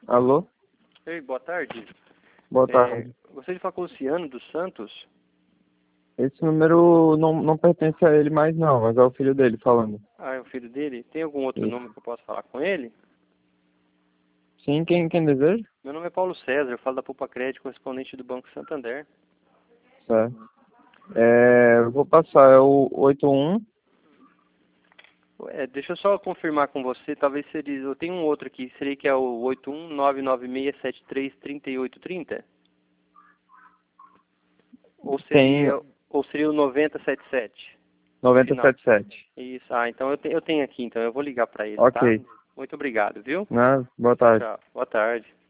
Alô? Ei, boa tarde. Boa tarde. Gostaria de falar com o Luciano dos Santos. Esse número não pertence a ele mais não, mas é o filho dele falando. Ah, é o filho dele. Tem algum outro nome Isso. que eu possa falar com ele? Sim, quem deseja? Meu nome é Paulo César, eu falo da Poupa Crédito, correspondente do Banco Santander. Certo. Eu vou passar, é o 81. Deixa eu só confirmar com você, talvez seria... Eu tenho um outro aqui, seria que é o 81996733830? Ou Tem seria, ou seria o 9077? O final. 977. Isso, então eu tenho aqui, então eu vou ligar para ele, Ok. tá? Muito obrigado, viu? Né? Boa Tchau, tarde. tchau. Boa tarde.